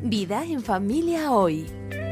Vida en familia hoy.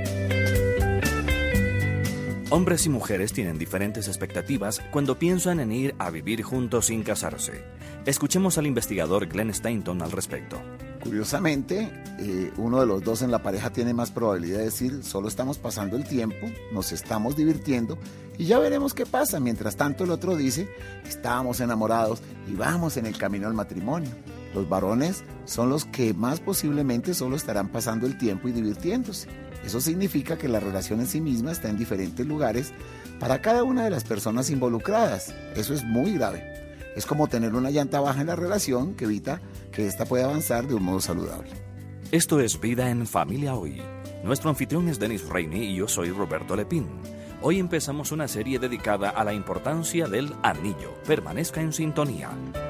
Hombres y mujeres tienen diferentes expectativas cuando piensan en ir a vivir juntos sin casarse. Escuchemos al investigador Glenn Stanton al respecto. Curiosamente, uno de los dos en la pareja tiene más probabilidad de decir, solo estamos pasando el tiempo, nos estamos divirtiendo y ya veremos qué pasa. Mientras tanto, el otro dice, estábamos enamorados y vamos en el camino al matrimonio. Los varones son los que más posiblemente solo estarán pasando el tiempo y divirtiéndose. Eso significa que la relación en sí misma está en diferentes lugares para cada una de las personas involucradas. Eso es muy grave. Es como tener una llanta baja en la relación que evita que ésta pueda avanzar de un modo saludable. Esto es Vida en Familia Hoy. Nuestro anfitrión es Dennis Rainey y yo soy Roberto Lepín. Hoy empezamos una serie dedicada a la importancia del anillo. Permanezca en sintonía.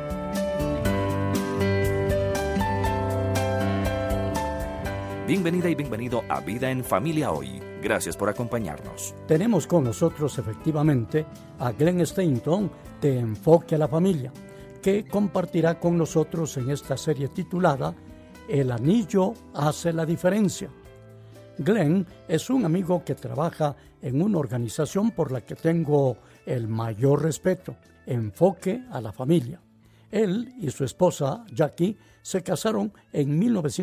Bienvenida y bienvenido a Vida en Familia Hoy. Gracias por acompañarnos. Tenemos con nosotros efectivamente a Glenn Stanton de Enfoque a la Familia, que compartirá con nosotros en esta serie titulada El anillo hace la diferencia. Glenn es un amigo que trabaja en una organización por la que tengo el mayor respeto, Enfoque a la Familia. Él y su esposa Jackie se casaron en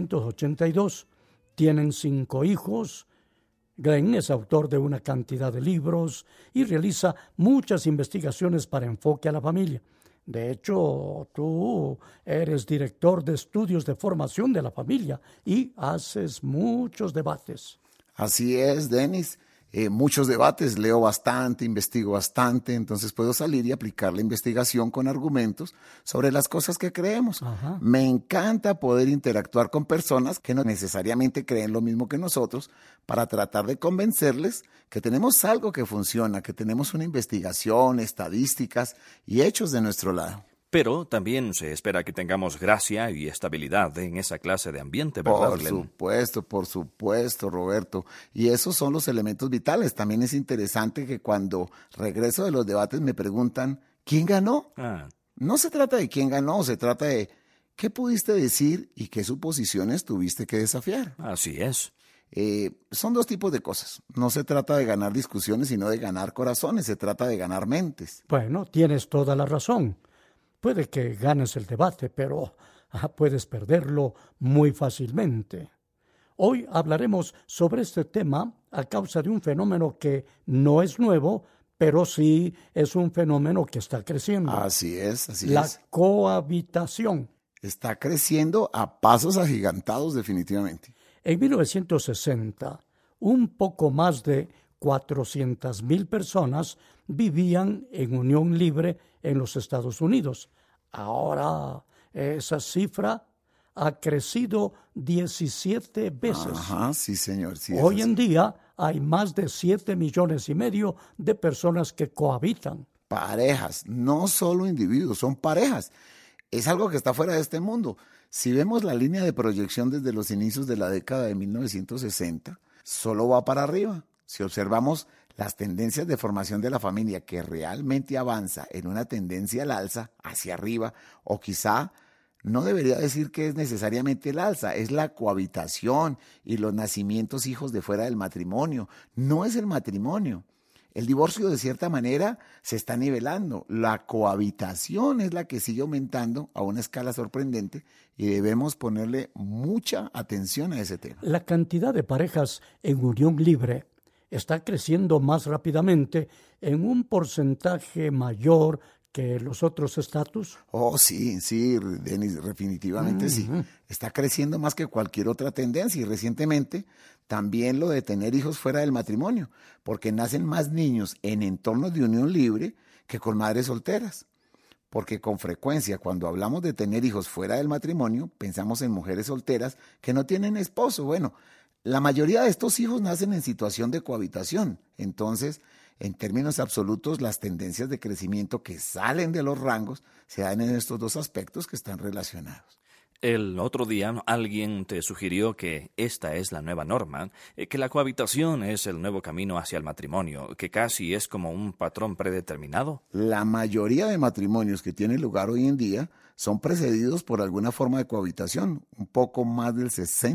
1982. Tienen 5 hijos. Glenn es autor de una cantidad de libros y realiza muchas investigaciones para Enfoque a la Familia. De hecho, tú eres director de estudios de formación de la familia y haces muchos debates. Así es, Dennis. Muchos debates, leo bastante, investigo bastante, entonces puedo salir y aplicar la investigación con argumentos sobre las cosas que creemos. Ajá. Me encanta poder interactuar con personas que no necesariamente creen lo mismo que nosotros para tratar de convencerles que tenemos algo que funciona, que tenemos una investigación, estadísticas y hechos de nuestro lado. Pero también se espera que tengamos gracia y estabilidad en esa clase de ambiente, ¿verdad, Glenn? Por supuesto, Roberto. Y esos son los elementos vitales. También es interesante que cuando regreso de los debates me preguntan, ¿quién ganó? No se trata de quién ganó, se trata de qué pudiste decir y qué suposiciones tuviste que desafiar. Así es. Son 2 tipos de cosas. No se trata de ganar discusiones, sino de ganar corazones. Se trata de ganar mentes. Bueno, tienes toda la razón. Puede que ganes el debate, pero puedes perderlo muy fácilmente. Hoy hablaremos sobre este tema a causa de un fenómeno que no es nuevo, pero sí es un fenómeno que está creciendo. Así es. La cohabitación. Está creciendo a pasos agigantados definitivamente. En 1960, un poco más de 400,000 personas vivían en unión libre en los Estados Unidos. Ahora esa cifra ha crecido 17 veces. Ajá, sí, señor. Sí, Hoy en día hay más de 7,5 millones de personas que cohabitan. Parejas, no solo individuos, son parejas. Es algo que está fuera de este mundo. Si vemos la línea de proyección desde los inicios de la década de 1960, solo va para arriba. Si observamos las tendencias de formación de la familia que realmente avanza en una tendencia al alza, hacia arriba, o quizá no debería decir que es necesariamente el alza, es la cohabitación y los nacimientos hijos de fuera del matrimonio. No es el matrimonio. El divorcio, de cierta manera, se está nivelando. La cohabitación es la que sigue aumentando a una escala sorprendente y debemos ponerle mucha atención a ese tema. La cantidad de parejas en unión libre está creciendo más rápidamente en un porcentaje mayor que los otros estatus. Oh, sí, Denis, definitivamente sí. Está creciendo más que cualquier otra tendencia y recientemente también lo de tener hijos fuera del matrimonio, porque nacen más niños en entornos de unión libre que con madres solteras. Porque con frecuencia cuando hablamos de tener hijos fuera del matrimonio, pensamos en mujeres solteras que no tienen esposo. Bueno, la mayoría de estos hijos nacen en situación de cohabitación. Entonces, en términos absolutos, las tendencias de crecimiento que salen de los rangos se dan en estos 2 aspectos que están relacionados. El otro día alguien te sugirió que esta es la nueva norma, que la cohabitación es el nuevo camino hacia el matrimonio, que casi es como un patrón predeterminado. La mayoría de matrimonios que tienen lugar hoy en día son precedidos por alguna forma de cohabitación. Un poco más del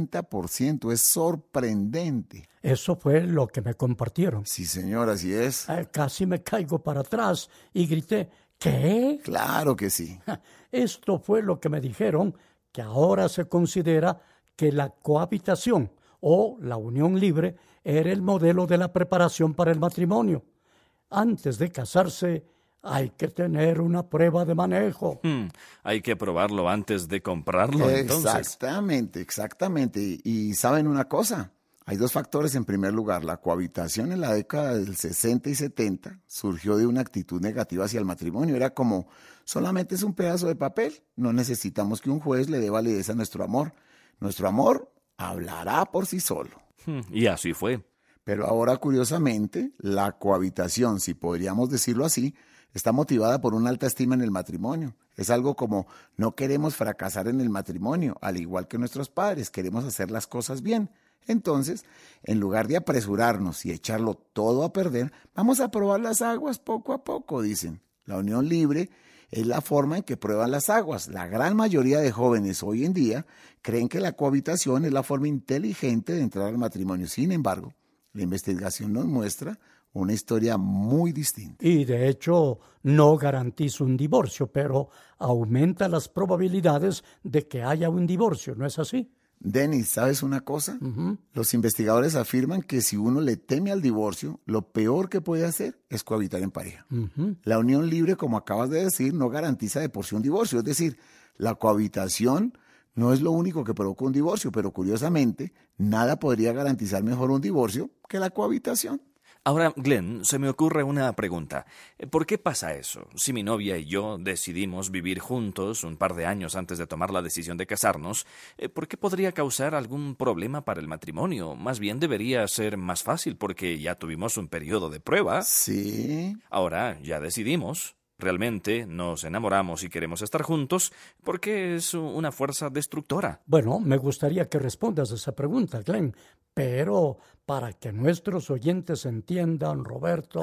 60%. Es sorprendente. Eso fue lo que me compartieron. Sí, señor, así es. Casi me caigo para atrás y grité, ¿qué? Claro que sí. Esto fue lo que me dijeron, que ahora se considera que la cohabitación o la unión libre era el modelo de la preparación para el matrimonio. Antes de casarse, hay que tener una prueba de manejo. Hay que probarlo antes de comprarlo, entonces. Exactamente. Y ¿saben una cosa? Hay dos factores en primer lugar. La cohabitación en la década del 60 y 70 surgió de una actitud negativa hacia el matrimonio. Era como, solamente es un pedazo de papel. No necesitamos que un juez le dé validez a nuestro amor. Nuestro amor hablará por sí solo. Y así fue. Pero ahora, curiosamente, la cohabitación, si podríamos decirlo así, está motivada por una alta estima en el matrimonio. Es algo como, no queremos fracasar en el matrimonio, al igual que nuestros padres, queremos hacer las cosas bien. Entonces, en lugar de apresurarnos y echarlo todo a perder, vamos a probar las aguas poco a poco, dicen. La unión libre es la forma en que prueban las aguas. La gran mayoría de jóvenes hoy en día creen que la cohabitación es la forma inteligente de entrar al matrimonio. Sin embargo, la investigación nos muestra una historia muy distinta. Y de hecho no garantiza un divorcio, pero aumenta las probabilidades de que haya un divorcio, ¿no es así? Denis, ¿sabes una cosa? Los investigadores afirman que si uno le teme al divorcio, lo peor que puede hacer es cohabitar en pareja. La unión libre, como acabas de decir, no garantiza de por sí un divorcio. Es decir, la cohabitación no es lo único que provoca un divorcio, pero curiosamente, nada podría garantizar mejor un divorcio que la cohabitación. Ahora, Glenn, se me ocurre una pregunta. ¿Por qué pasa eso? Si mi novia y yo decidimos vivir juntos un par de años antes de tomar la decisión de casarnos, ¿por qué podría causar algún problema para el matrimonio? Más bien debería ser más fácil porque ya tuvimos un periodo de prueba. Sí. Ahora ya decidimos. Realmente nos enamoramos y queremos estar juntos porque es una fuerza destructora. Bueno, me gustaría que respondas a esa pregunta, Glenn, pero para que nuestros oyentes entiendan, Roberto...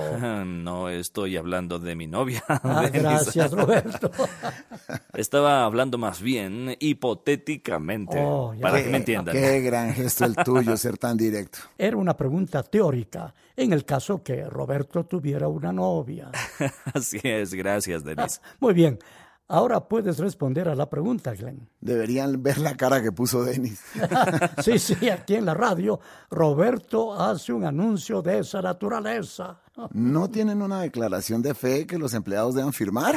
No estoy hablando de mi novia. Gracias, Roberto. Estaba hablando más bien hipotéticamente, para que me entiendan. Qué gran gesto el tuyo, ser tan directo. Era una pregunta teórica, en el caso que Roberto tuviera una novia. Así es, gracias, Denis. Muy bien. Ahora puedes responder a la pregunta, Glenn. Deberían ver la cara que puso Denis. Sí, aquí en la radio, Roberto hace un anuncio de esa naturaleza. ¿No tienen una declaración de fe que los empleados deban firmar?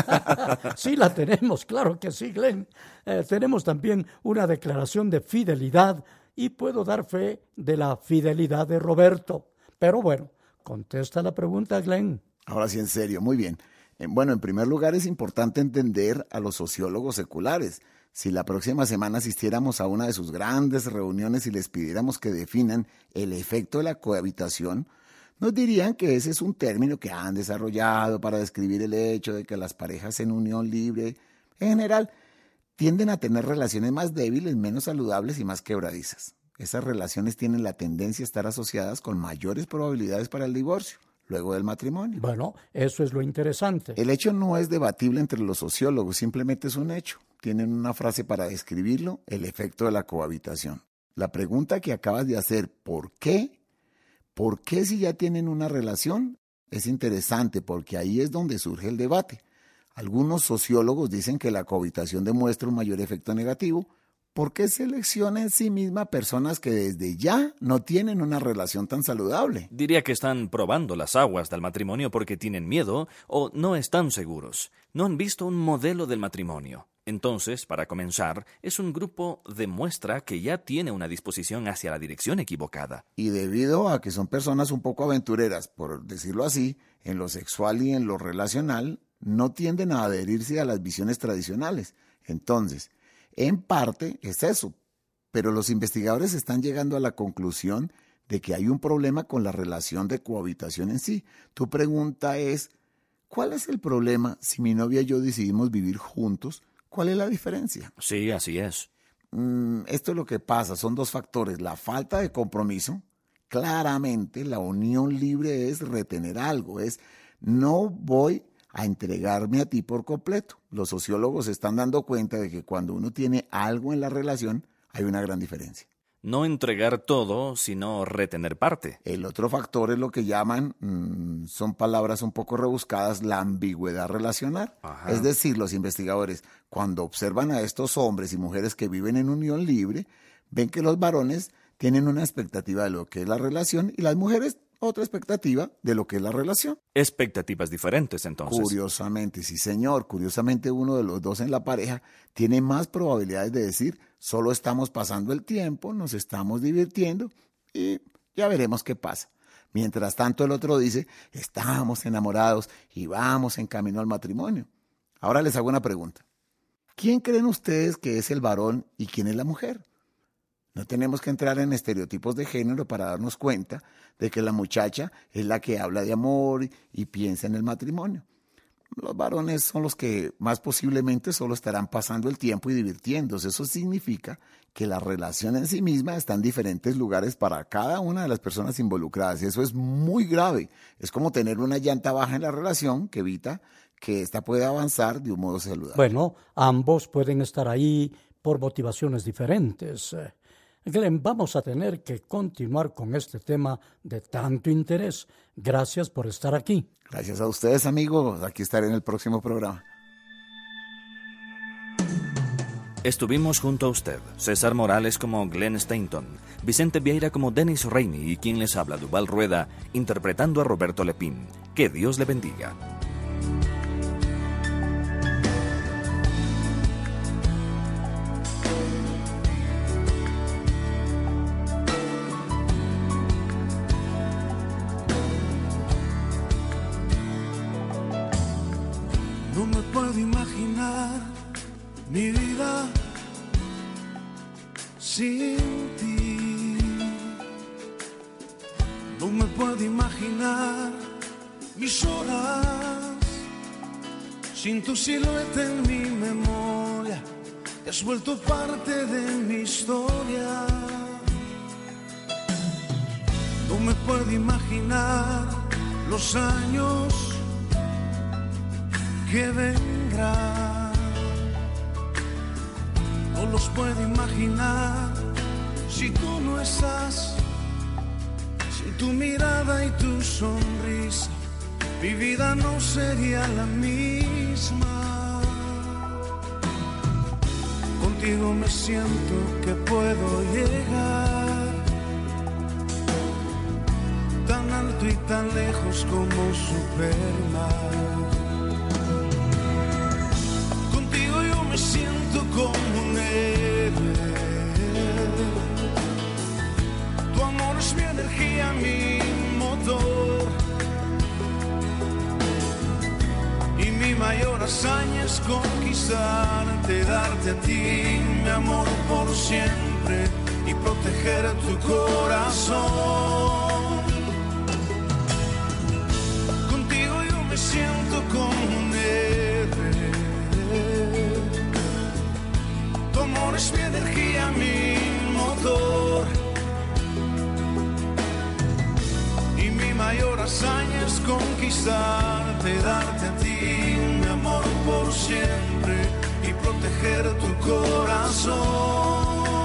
Sí, la tenemos, claro que sí, Glenn. Tenemos también una declaración de fidelidad y puedo dar fe de la fidelidad de Roberto. Pero bueno, contesta la pregunta, Glenn. Ahora sí, en serio, muy bien. Bueno, en primer lugar es importante entender a los sociólogos seculares. Si la próxima semana asistiéramos a una de sus grandes reuniones y les pidiéramos que definan el efecto de la cohabitación, nos dirían que ese es un término que han desarrollado para describir el hecho de que las parejas en unión libre, en general, tienden a tener relaciones más débiles, menos saludables y más quebradizas. Esas relaciones tienen la tendencia a estar asociadas con mayores probabilidades para el divorcio luego del matrimonio. Bueno, eso es lo interesante. El hecho no es debatible entre los sociólogos, simplemente es un hecho. Tienen una frase para describirlo, el efecto de la cohabitación. La pregunta que acabas de hacer, ¿por qué? ¿Por qué si ya tienen una relación? Es interesante porque ahí es donde surge el debate. Algunos sociólogos dicen que la cohabitación demuestra un mayor efecto negativo. ¿Por qué selecciona en sí misma personas que desde ya no tienen una relación tan saludable? Diría que están probando las aguas del matrimonio porque tienen miedo o no están seguros. No han visto un modelo del matrimonio. Entonces, para comenzar, es un grupo de muestra que ya tiene una disposición hacia la dirección equivocada. Y debido a que son personas un poco aventureras, por decirlo así, en lo sexual y en lo relacional, no tienden a adherirse a las visiones tradicionales. Entonces, en parte es eso, pero los investigadores están llegando a la conclusión de que hay un problema con la relación de cohabitación en sí. Tu pregunta es, ¿cuál es el problema si mi novia y yo decidimos vivir juntos ¿Cuál es la diferencia? Sí, así es. Esto es lo que pasa, son dos factores. La falta de compromiso. Claramente la unión libre es retener algo, es no voy a entregarme a ti por completo. Los sociólogos se están dando cuenta de que cuando uno tiene algo en la relación hay una gran diferencia. No entregar todo, sino retener parte. El otro factor es lo que llaman, son palabras un poco rebuscadas, la ambigüedad relacional. Ajá. Es decir, los investigadores, cuando observan a estos hombres y mujeres que viven en unión libre, ven que los varones tienen una expectativa de lo que es la relación y las mujeres otra expectativa de lo que es la relación. Expectativas diferentes, entonces. Curiosamente, sí señor, curiosamente uno de los dos en la pareja tiene más probabilidades de decir, solo estamos pasando el tiempo, nos estamos divirtiendo y ya veremos qué pasa. Mientras tanto el otro dice, estamos enamorados y vamos en camino al matrimonio. Ahora les hago una pregunta. ¿Quién creen ustedes que es el varón y quién es la mujer? No tenemos que entrar en estereotipos de género para darnos cuenta de que la muchacha es la que habla de amor y piensa en el matrimonio. Los varones son los que más posiblemente solo estarán pasando el tiempo y divirtiéndose. Eso significa que la relación en sí misma está en diferentes lugares para cada una de las personas involucradas. Y eso es muy grave. Es como tener una llanta baja en la relación que evita que ésta pueda avanzar de un modo saludable. Bueno, ambos pueden estar ahí por motivaciones diferentes. Glenn, vamos a tener que continuar con este tema de tanto interés. Gracias por estar aquí. Gracias a ustedes, amigos. Aquí estaré en el próximo programa. Estuvimos junto a usted, César Morales como Glenn Stainton, Vicente Vieira como Dennis Rainey y quien les habla, Duval Rueda, interpretando a Roberto Lepín. Que Dios le bendiga. No me puedo imaginar mi vida sin ti. No me puedo imaginar mis horas sin tu silueta en mi memoria. Te has vuelto parte de mi historia. No me puedo imaginar los años que vendrá, no los puedo imaginar si tú no estás, sin tu mirada y tu sonrisa, mi vida no sería la misma. Contigo me siento que puedo llegar tan alto y tan lejos como Superman. Me siento como un héroe. Tu amor es mi energía, mi motor. Y mi mayor hazaña es conquistarte, darte a ti mi amor por siempre y proteger tu corazón. Contigo yo me siento como un héroe. Tu amor es mi energía, mi motor. Y mi mayor hazaña es conquistarte, darte a ti mi amor por siempre y proteger tu corazón.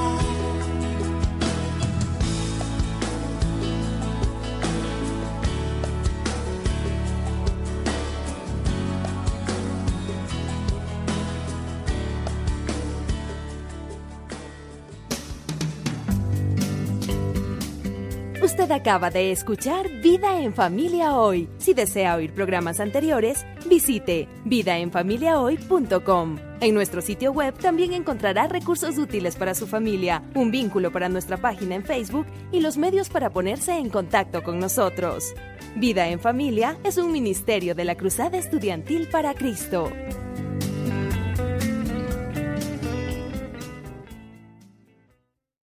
Usted acaba de escuchar Vida en Familia Hoy. Si desea oír programas anteriores, visite vidaenfamiliahoy.com. En nuestro sitio web también encontrará recursos útiles para su familia, un vínculo para nuestra página en Facebook y los medios para ponerse en contacto con nosotros. Vida en Familia es un ministerio de la Cruzada Estudiantil para Cristo.